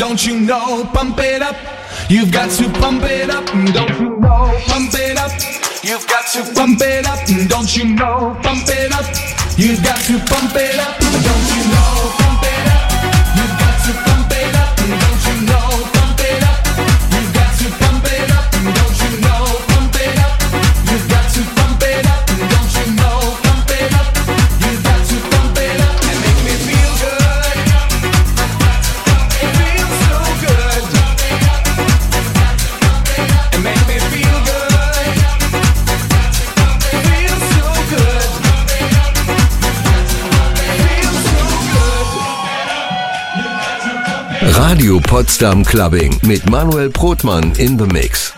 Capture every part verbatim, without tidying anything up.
don't you know? Pump it up, you've got to pump it up, don't you know? Pump it up, you've got to pump it up, don't you know? Pump it up, you've got to pump it up, don't you know? Pump it up, you've got to pump it up, don't you know? Pump it up, you've got to pump it up, don't you know? Pump it up, you've got to pump it up, don't you know? Pump it up, you've got to pump it up and make me feel good. It feels so good. And make me feel good. It feels so good. It feels so good. Radio Potsdam Clubbing mit Manuel Brotmann in the Mix.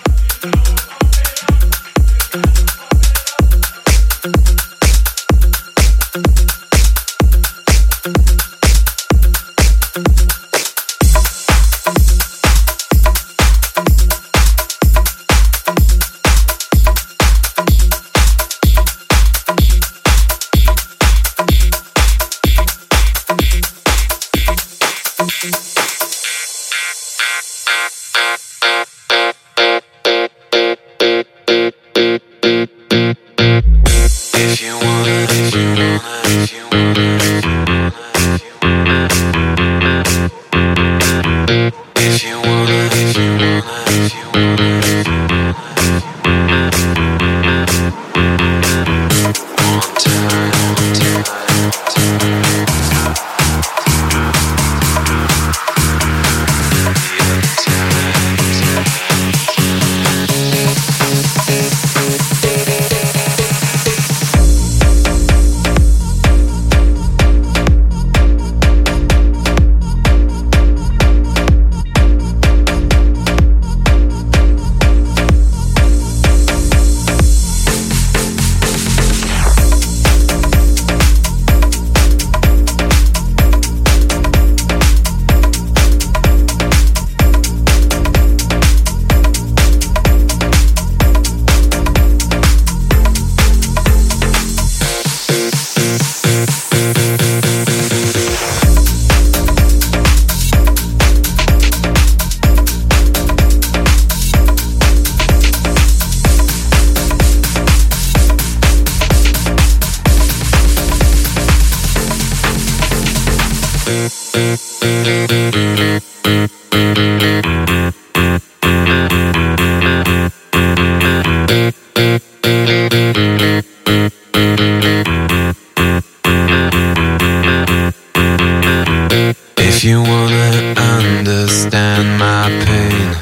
If you wanna understand my pain,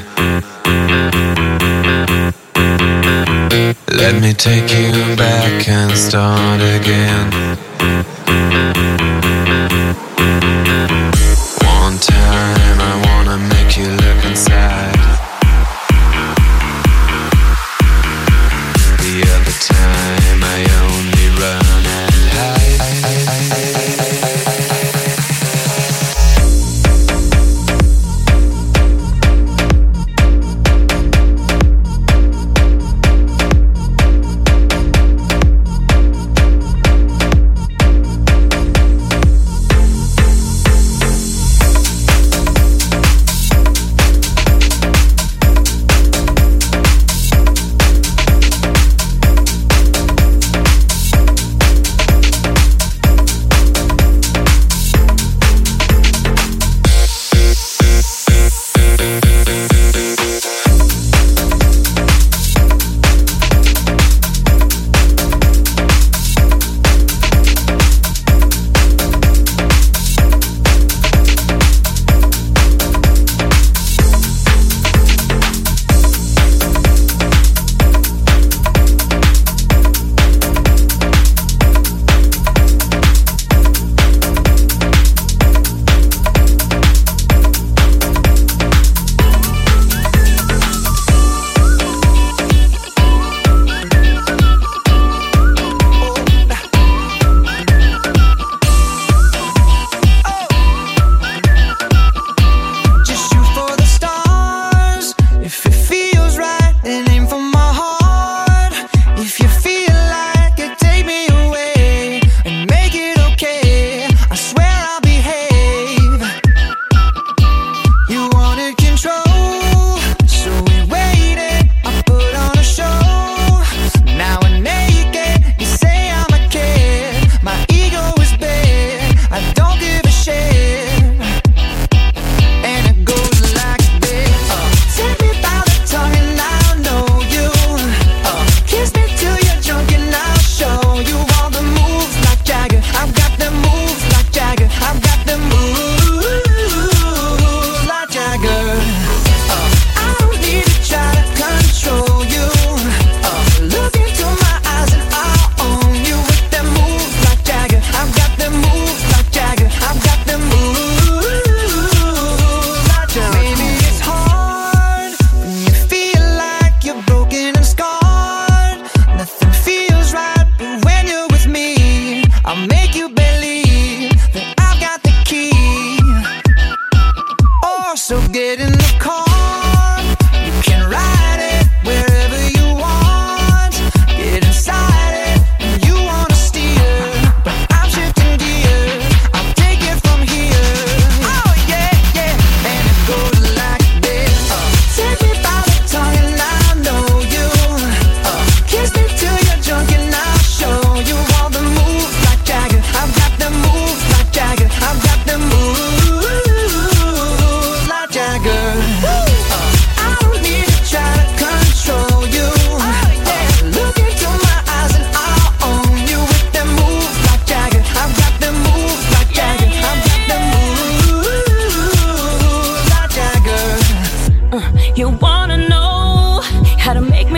let me take you back and start again. One time I wanna make you look inside. The other time I only run and hide.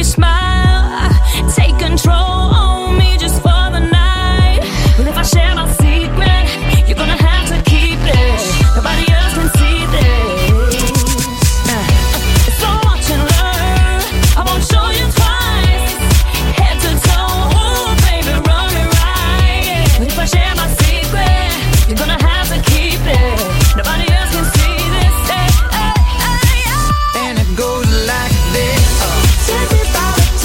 me smile, take control on me just for the night. But if I share my secret, you're gonna have to keep it. Nobody else can see this. uh, So watch and learn, I won't show you twice. Head to toe, ooh, baby, run me right. But if I share my secret, you're gonna have to keep it. Nobody else can see this. Hey, hey, hey, hey. And it goes like this. Take me by the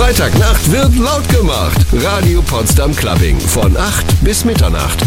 Freitagnacht wird laut gemacht. Radio Potsdam Clubbing von acht bis Mitternacht.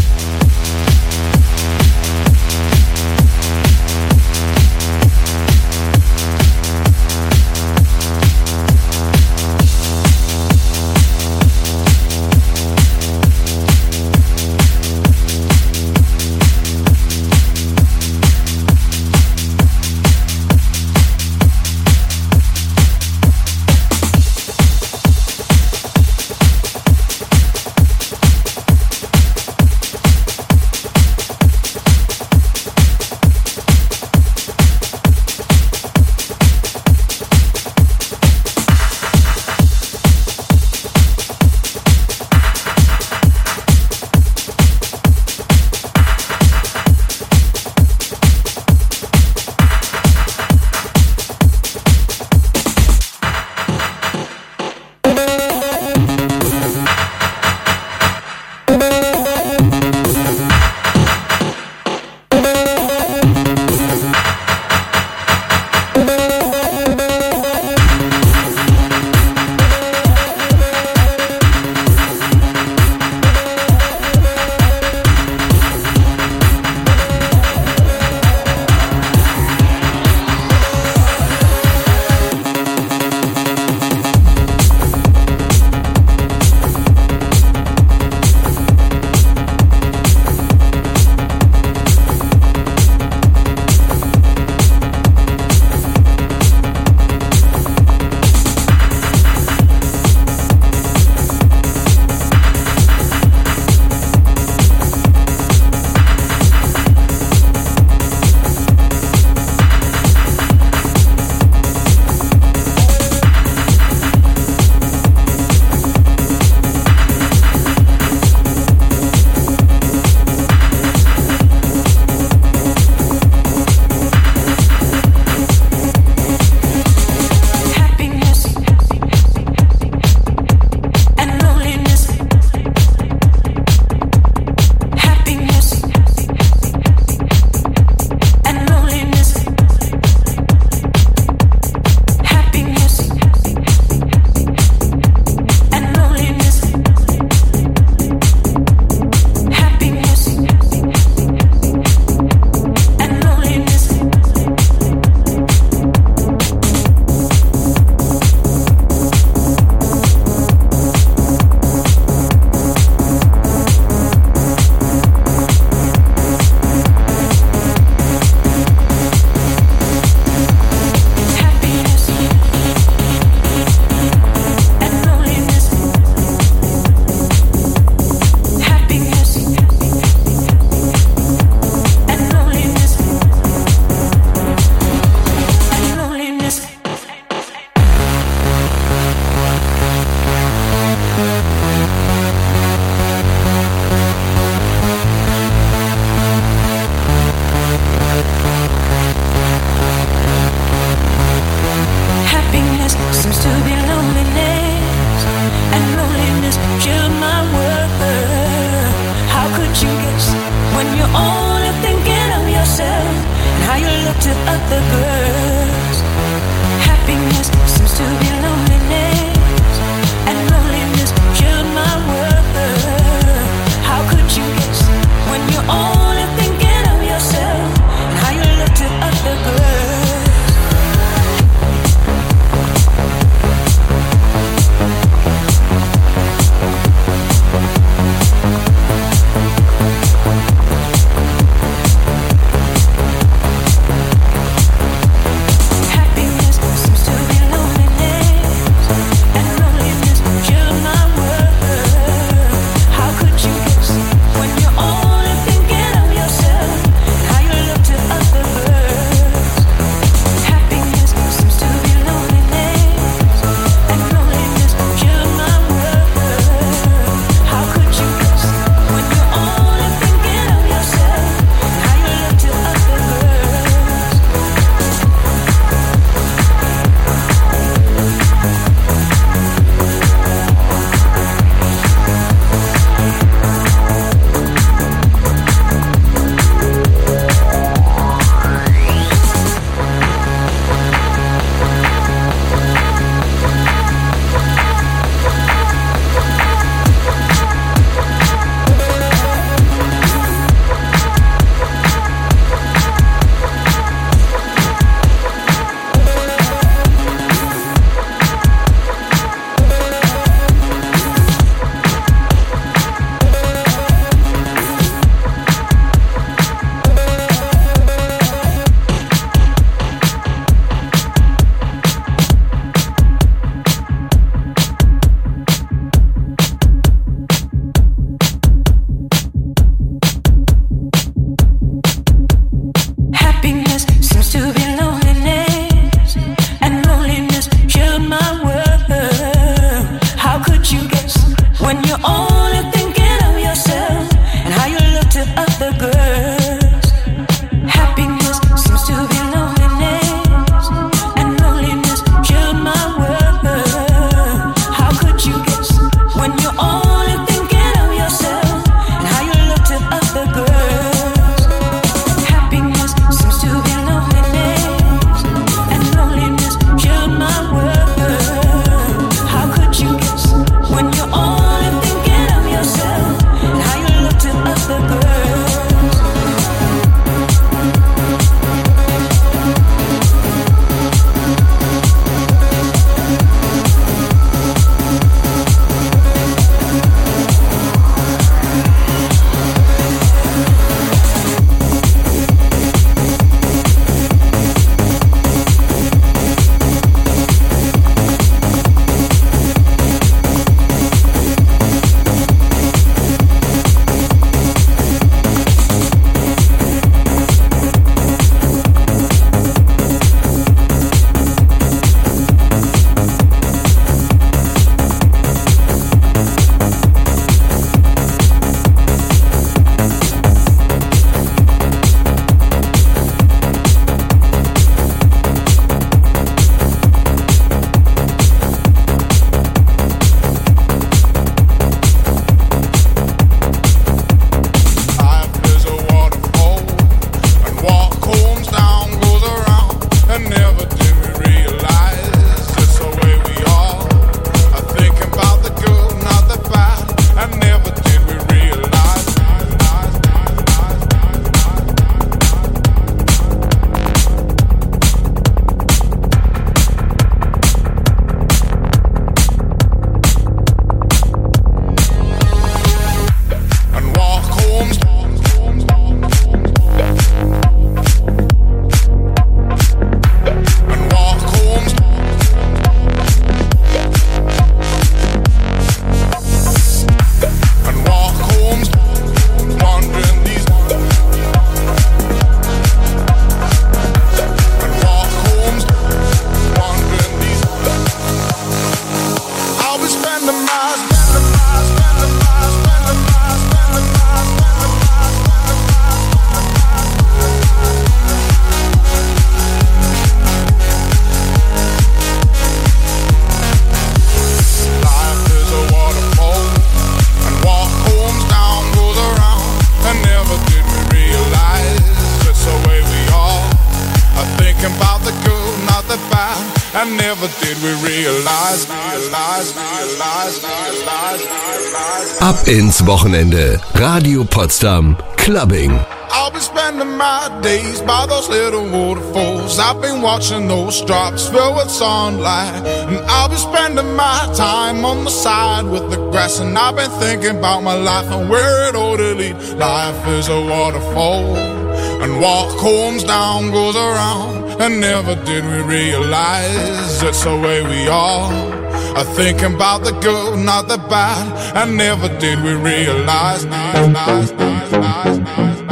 about the good, not the bad, and never did we realize, realize, realize, realize, realize. Ab ins Wochenende. Radio Potsdam Clubbing. I'll be spending my days by those little waterfalls. I've been watching those drops fill with sunlight. And I'll be spending my time on the side with the grass. And I've been thinking about my life and where it ought to lead. Life is a waterfall, and what comes down goes around. And never did we realize it's the way we are. I thinking about the good, not the bad. And never did we realize, realize, realize, realize, realize.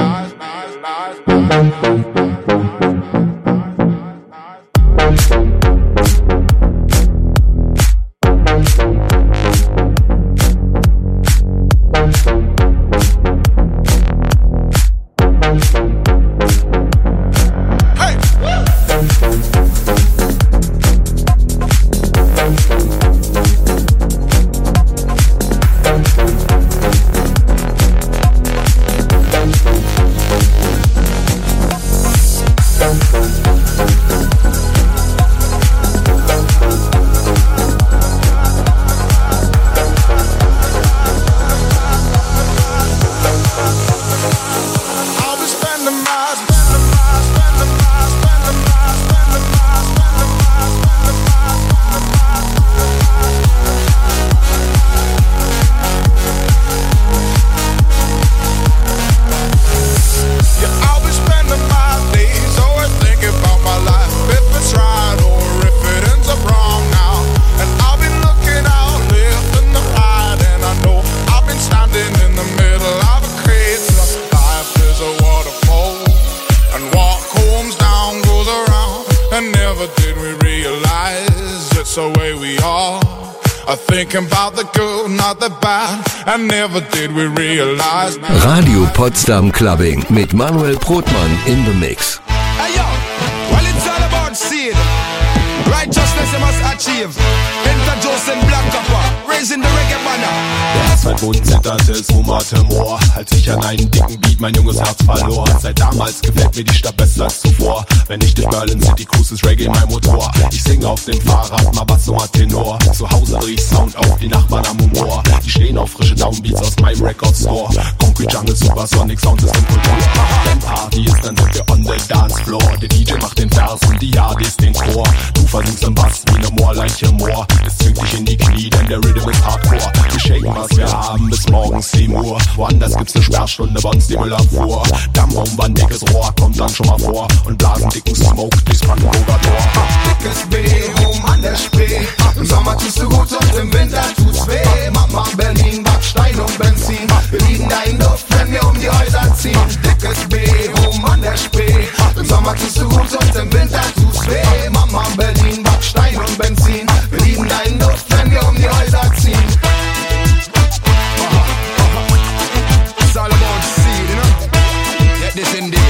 Radio Potsdam Clubbing mit Manuel Brotmann in the mix. Hey yo, well it's all about seed. Righteousness you must achieve. Enter Joseph Black Copper, raising the reggae banner. Mein Mund zitterte, es wummerte Moor, als ich an einen dicken Beat mein junges Herz verlor. Seit damals gefällt mir die Stadt besser als zuvor. Wenn ich durch Berlin City cruise, ist Reggae mein Motor. Ich singe auf dem Fahrrad, mal Basso, mal Tenor. Zu Hause riech Sound auf, die Nachbarn am Humor. Die stehen auf frische Downbeats aus meinem Record Store. Concrete Jungle, Supersonic Sound ist in Kultur. Wenn Party ist, dann sind wir on the dance floor. Der D J macht den Vers und die Yardis den Chor. Du versinkst im Bass wie ne Moorleiche Moor. Es zwingt dich in die Knie, denn der Rhythm ist Hardcore. Wir shaken, was wir haben, bis morgens sieben Uhr. Woanders gibt's ne Sperrstunde, bei uns die Müllabfuhr. Dampfbomber, ein dickes Rohr, kommt dann schon mal vor. Und blasen dicken Smoke durchs Brandenburger Tor. Dickes B, oben an der Spree. Im Sommer tust du gut und im Winter tut's weh. Mama Berlin, Backstein und Benzin. Wir lieben deinen Duft, wenn wir um die Häuser ziehen. Dickes B, oben an der Spree. Im Sommer tust du gut und im Winter tut's weh. Mama Berlin, Backstein und Benzin. Wir lieben deinen Duft, wenn wir um die Häuser ziehen. It's all about seed, you know? Get this indeed.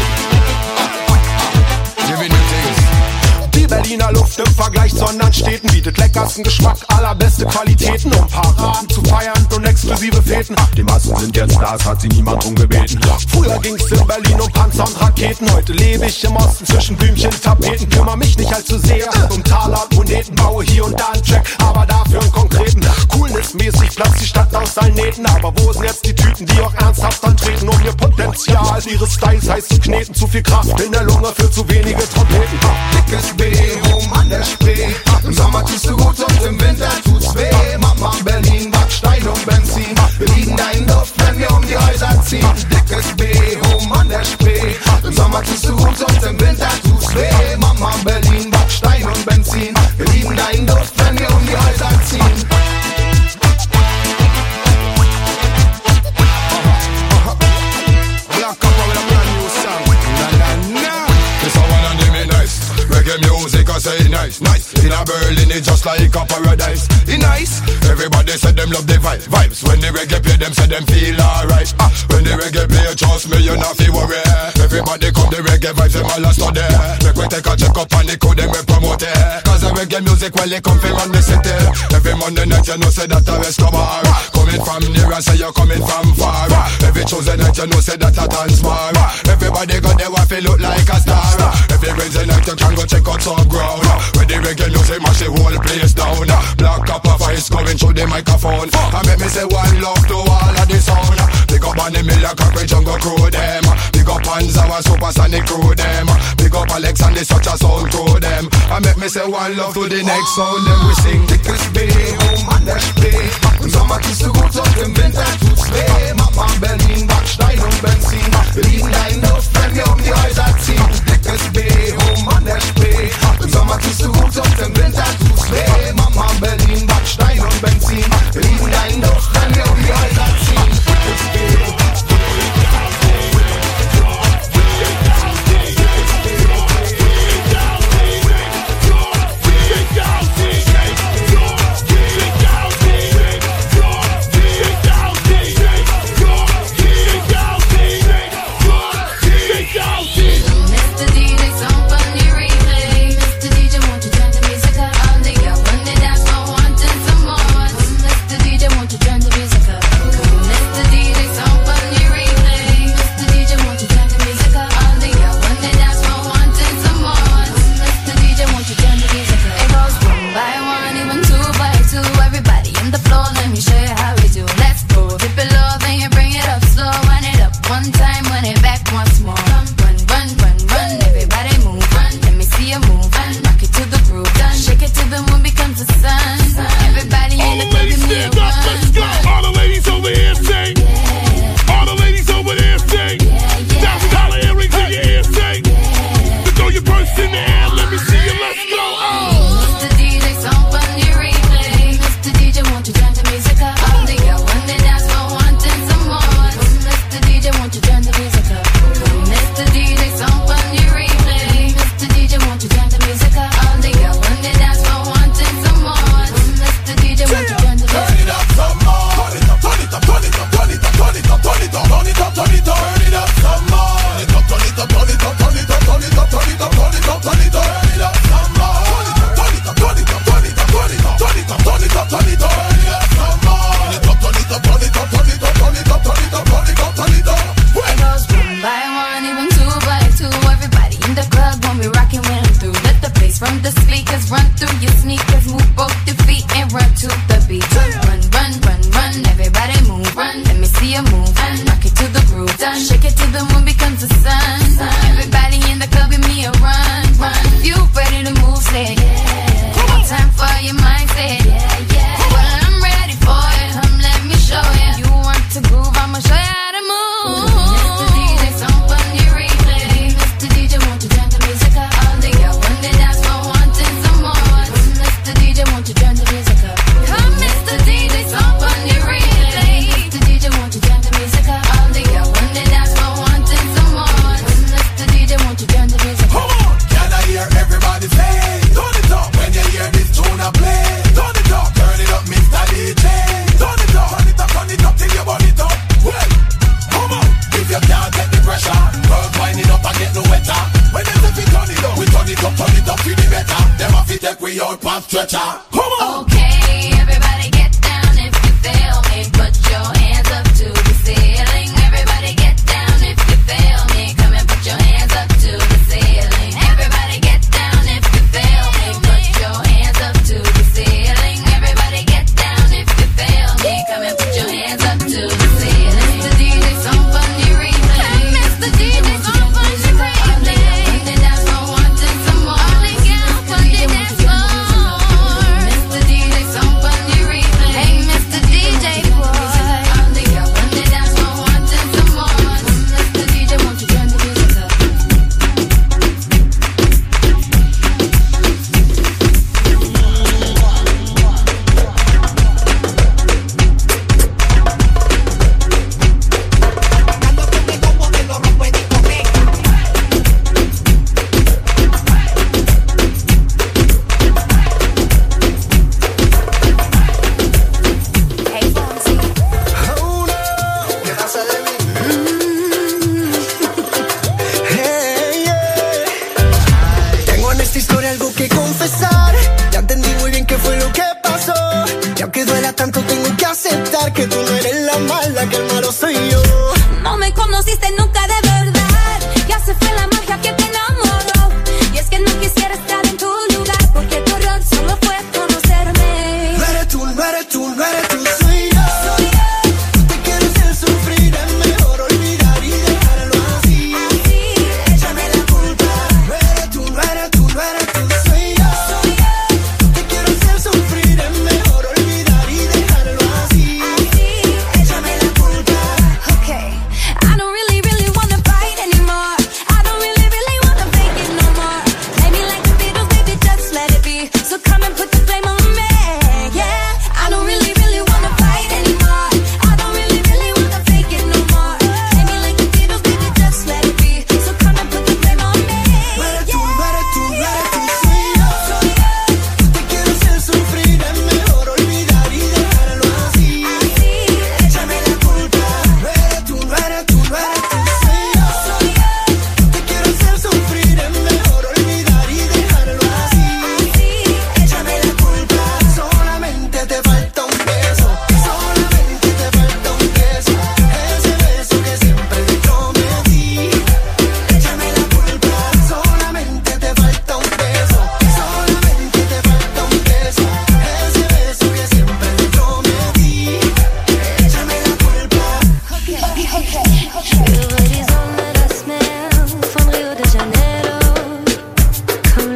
Giving you things. Die Berliner Luft im Vergleich zu anderen Städten bietet leckersten Geschmack, allerbeste Qualitäten, um Paraden zu feiern und exklusive Feten. Die Massen sind jetzt da, es hat sie niemand drum gebeten. Früher ging's in Berlin um Panzer und Raketen, heute lebe ich im Osten zwischen Blümchen, Tapeten. Kümmer mich nicht allzu sehr um Taler und Moneten, baue hier und da einen Track, aber dafür einen konkreten. Coolness-mäßig platzt die Stadt aus seinen Nähten, aber wo sind jetzt die Tüten, die auch ernsthaft antreten, um ihr Potenzial, ihre Styles heiß zu kneten? Zu viel Kraft in der Lunge für zu wenige Trompeten. Dickes B, oben an der Spree. Im Sommer tust du gut und im Winter tut's weh. Mama Berlin, Backstein und Benzin. Wir lieben deinen Duft, wenn wir um die Häuser ziehen. Dickes B, oben an der Spree. Im Sommer tust du gut und im Winter tut's weh. Mama Berlin, Backstein und Benzin. Wir lieben deinen Duft, wenn wir um die Häuser ziehen. Black Copper with a brand new song. Na na na. This a one and them it nice. Reggae music I say nice, nice. In a Berlin it's just like a paradise. It nice. Everybody say them love the vibe, vibes. When the reggae play them say them feel alright. Ah, when the reggae play trust me you not feel worry. Everybody come the reggae vibes them all a study. Make we take a check up and the code them we promote it. Cause the reggae music well they come from on the city. Every Monday night you know say that a rest come on. Come coming from near, I say you're coming from far. Every Tuesday night you know say that a dance bar. Everybody got their wife, look like a star. Every Wednesday night you can go check out some ground. When the reggae music mash the whole place down. Black copper voice coming through the microphone. I make me say one love to all of the sound. Big up on the Miller Cockroach Jungle crew them. Big up on Zawa Supersonic crew them. Big up Alex and the such a sound crew them. I make me say one love to the next sound. Then we sing Dickes B, Mann der Spree. Im Sommer tust du gut und im Winter tut's weh. Mama Berlin, Backstein und Benzin. Wir lieben deinen Duft, wenn wir um die Häuser ziehen. Dickes B, Mann der Spree. Im Sommer tust du gut und im Winter tut's weh. Mama Berlin, Backstein und Benzin. Wir lieben deinen Duft, wenn wir um die Häuser ziehen. Dickes B. que tú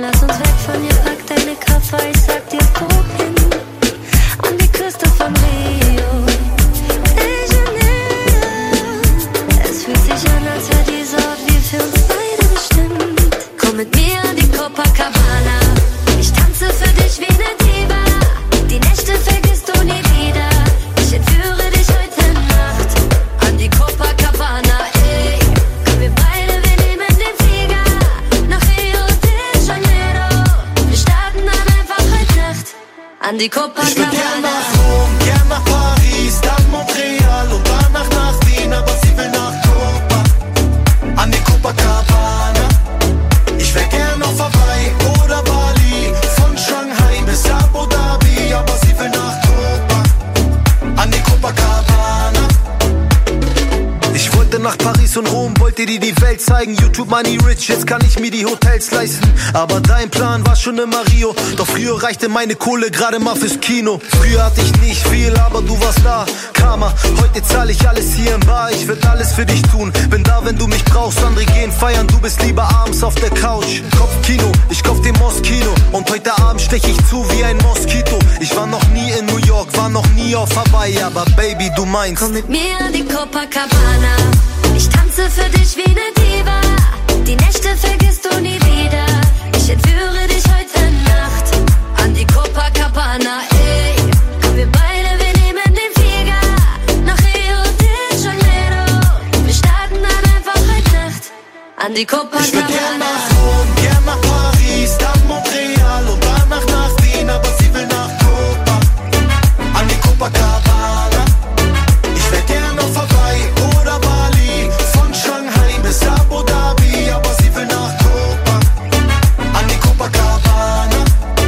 lass uns weg von hier, pack deine Koffer, ich sag dir wohin. An die Küste von Rio de Janeiro. Es fühlt sich an, als wäre dieser Ort wie für uns beide bestimmt. Komm mit mir an die Copacabana, ich tanze für dich wie eine Diva. Die Nächte vergisst du nie wieder, ich entführe dich heute Nacht. An die Copacabana, ey, komm wir beide, wir nehmen den Flieger nach Rio de Janeiro. Wir starten dann einfach heute Nacht an die Copacabana. Ich will gern nach Rom, gern nach Paris, dann Montreal und danach nach Wien, aber sie will nach Copa, an die Copacabana. Ich wär gern auf Hawaii oder Bali, von Shanghai bis Abu Dhabi, aber sie will nach Copa, an die Copacabana. Ich wollte nach Paris und Rom, wollte dir die Welt zeigen. YouTube Money Rich, jetzt kann ich mir die Hotels leisten. Aber dein Plan war schon immer Rio. Doch früher reichte meine Kohle gerade mal fürs Kino. Früher hatte ich nicht viel, aber du warst da. Karma, heute zahle ich alles hier im Bar. Ich werd alles für dich tun, bin da, wenn du mich brauchst. Andere gehen feiern, du bist lieber abends auf der Couch. Kopfkino, ich kauf den Moskino. Und heute Abend stech ich zu wie ein Moskito. Ich war noch nie in New York, war noch nie auf Hawaii. Aber Baby, du meinst, komm mit mir an die Copacabana, ich tanze für dich wie eine Diva. Die Nächte vergisst du nie wieder, ich entführe dich heute Nacht an die Copacabana, ey. Komm wir beide, wir nehmen den Flieger nach Rio de Janeiro. Wir starten dann einfach heute Nacht an die Copacabana. ich will gern nach Rom, gern nach Paris, dann Montreal und danach nach Wien, aber sie will nach Copa, an die Copacabana. Ich wär gern auf Hawaii oder Bali, von Shanghai bis Abu Dhabi, aber sie will nach Copa, an die Copacabana.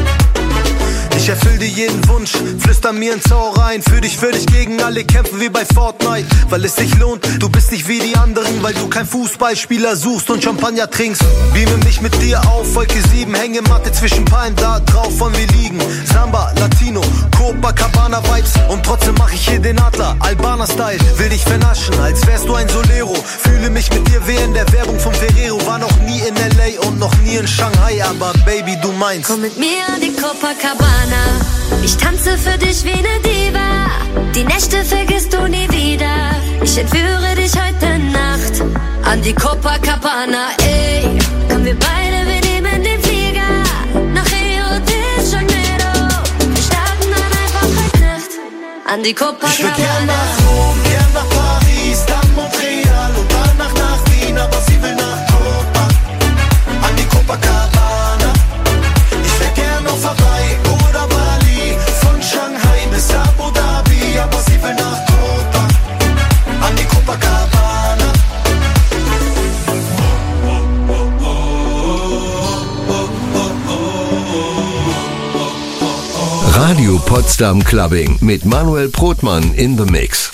Ich erfüll dir jeden Wunsch, flüster mir ins Ohr rein. Für dich würde ich gegen alle kämpfen wie bei Fortnite, weil es sich lohnt, du bist nicht wie die anderen, weil du kein Fußballspieler suchst und Champagner trinkst. Beame mich mit dir auf, Wolke sieben, Hängematte zwischen Palmen, da drauf wollen wir liegen. Samba, Latino, Copacabana Vibes und trotzdem mach ich hier den Adler, Albaner Style. Will dich vernaschen, als wärst du ein Solero. Fühle mich mit dir wie in der Werbung von Ferrero. War noch nie in L A und noch nie in Shanghai, aber Baby, du meinst, komm mit mir an die Copacabana, ich tanze für dich wie eine Diva. Die Nächte vergisst du nie wieder, ich entführe dich heute Nacht an die Copacabana, ey. Komm wir beide, wir nehmen den Flieger nach Rio de Janeiro. Wir starten dann einfach heute Nacht an die Copacabana. ich will gern nach Rom, gern nach Paris, dann Montreal und danach nach Wien, aber sie will nach Copa, an die Copacabana. Ich wär gern auf Hawaii oder Bali, von Shanghai bis Abu Dhabi, aber sie will nach Copa, an die Copacabana. Radio Potsdam Clubbing mit Manuel Brotmann in the Mix.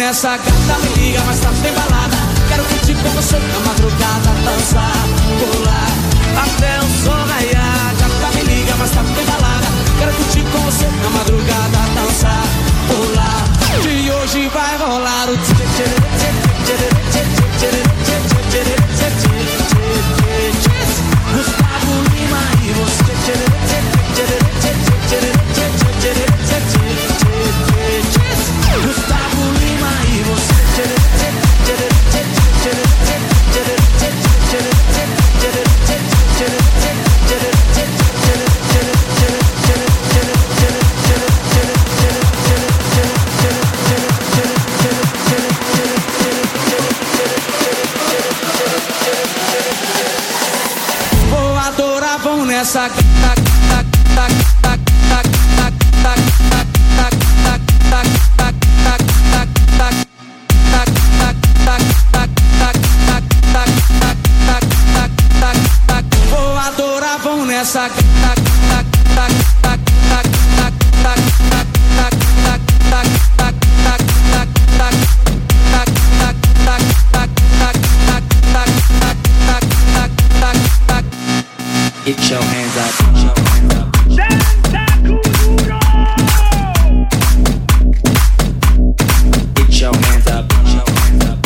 nessa gata, me liga, mas tá sem balada. Quero curtir com você na madrugada, dançar, pular, até o sol raiar. Gata, me liga, mas tá sem balada. Quero curtir com você na madrugada, dançar, pular. E hoje vai rolar o tchê tchê tchê tchê tchê tchê tchê tchê tchê. Gustavo Lima e você tchê tchê tchê tchê tchê tchê tchê tchê. Gustavo Lima e você tchê tchê tchê tchê tchê tchê tchê vou adorar, vão nessa vou adorar, vão nessa Get your hands up, get your hands up. Get your hands up, get your hands up.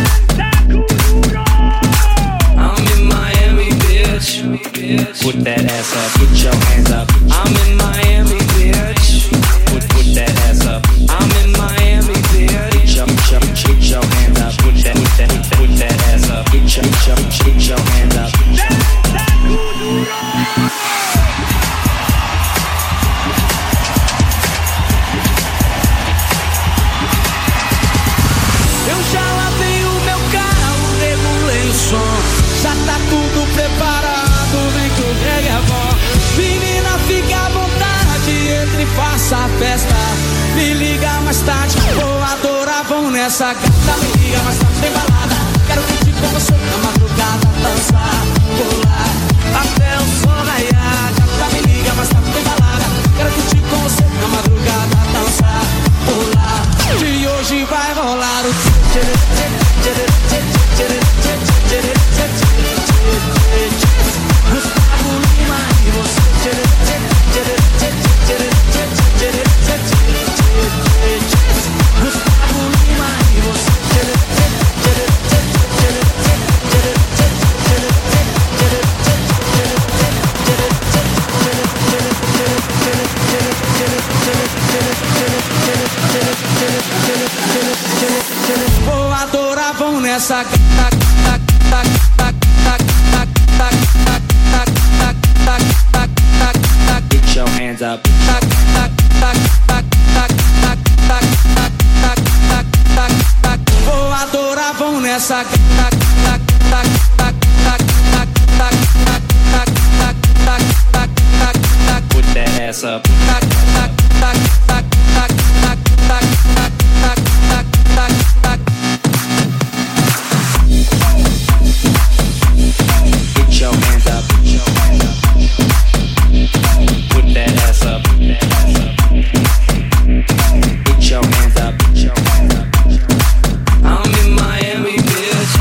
I'm in Miami, bitch. Put that ass up, get your hands up. I'm in Miami, bitch. Put put that ass up. I'm in Miami, bitch. Get your, get your, get your hands up. Put that, put that, put that ass up. Get your, get your, get your hands up. Eu já lavei o meu carro, regulei o som. Já tá tudo preparado, vem que o reggae é bom. Menina, fica à vontade, entre e faça a festa. Me liga mais tarde, vou adorar, vão nessa gata. Me liga mais tarde, tem balada. Quero curtir com você na madrugada, dançar, pular, até o sol raiar. Gata, me liga mais tarde, tem balada. Quero curtir com você na madrugada, dançar, pular. E hoje vai rolar o tchê tchê tchê tchê tchê tchê tchê tchê tchê. Gustavo Lima e você tchê tchê tchê tchê tchê tchê tchê tchê. Gustavo Lima e você tchê tchê tchê tchê tchê tchê. Vou adorar, vão nessa Get your hands up. vou adorar, vão nessa Put that ass up. Get your hands up. Put that ass up. Get your hands up. I'm in Miami, bitch.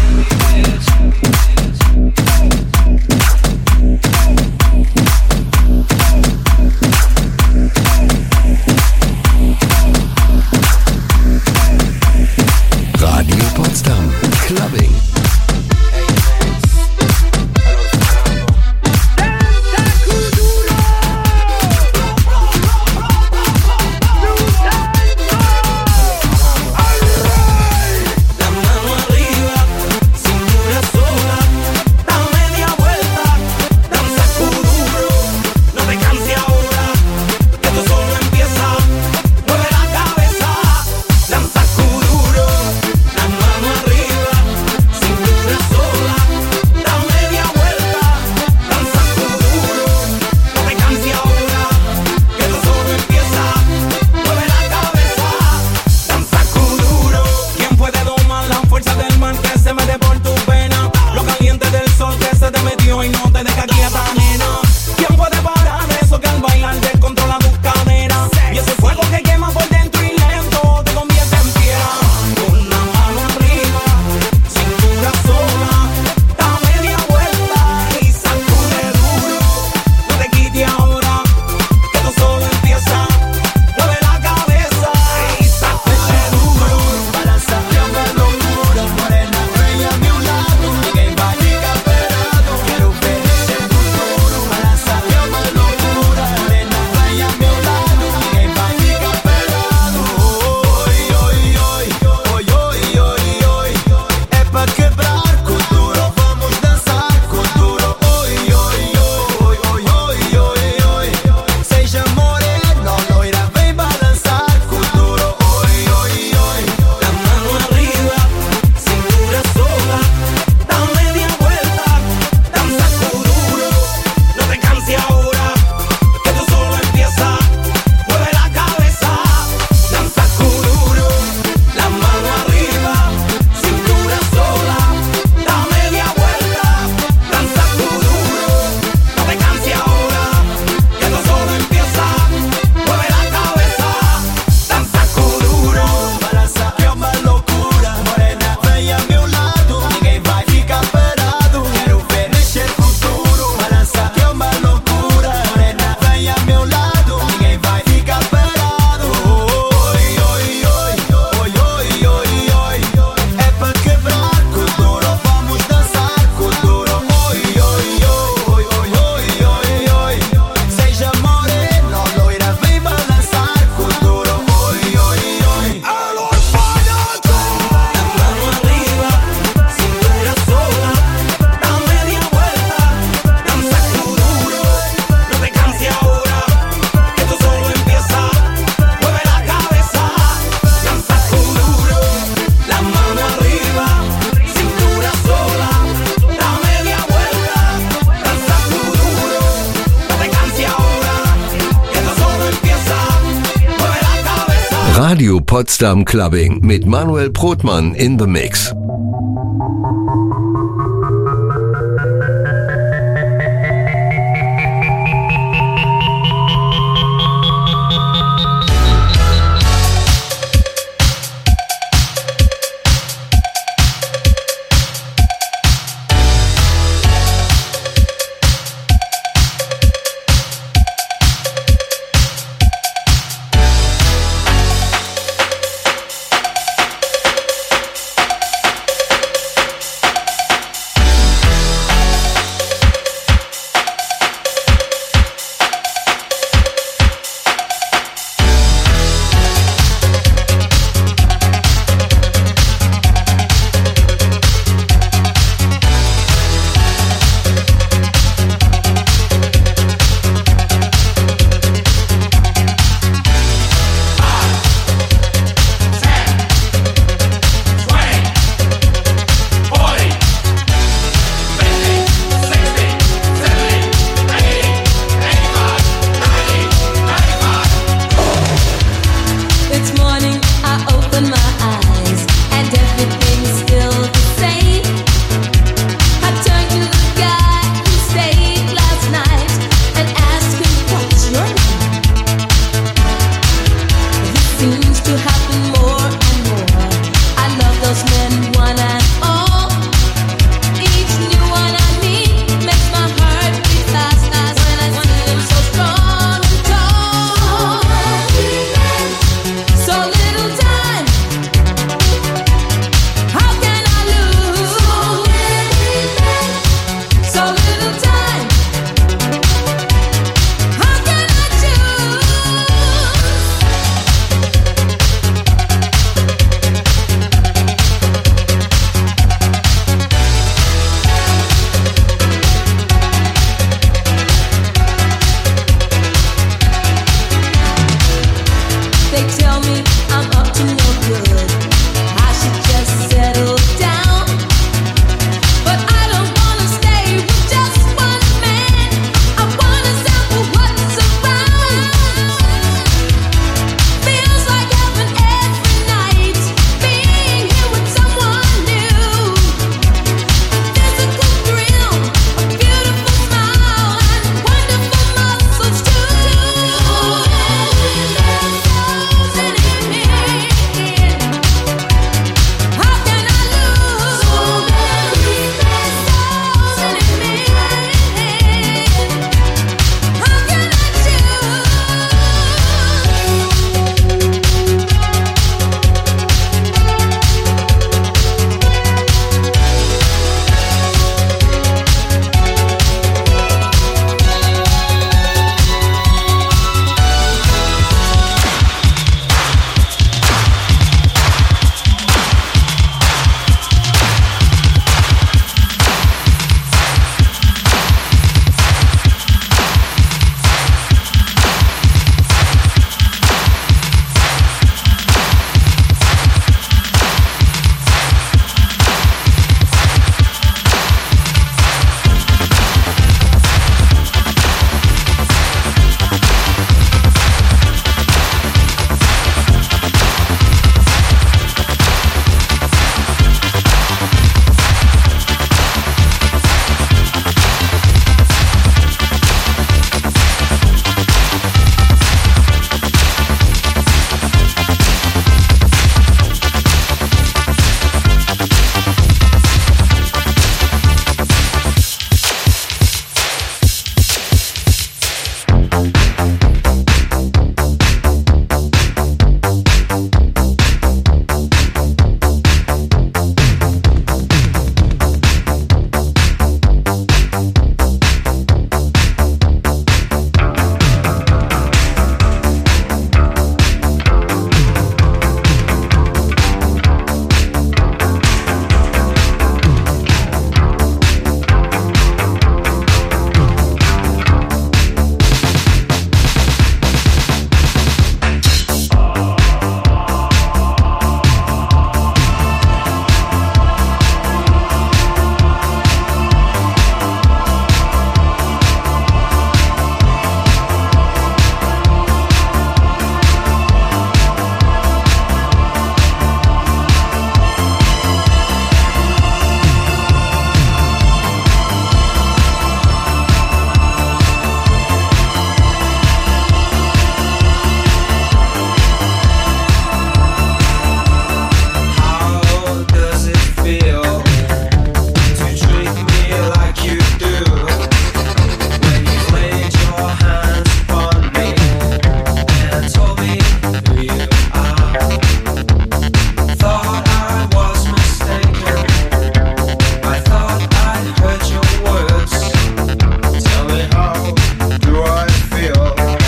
Radio Potsdam Clubbing mit Manuel Brotmann in the Mix.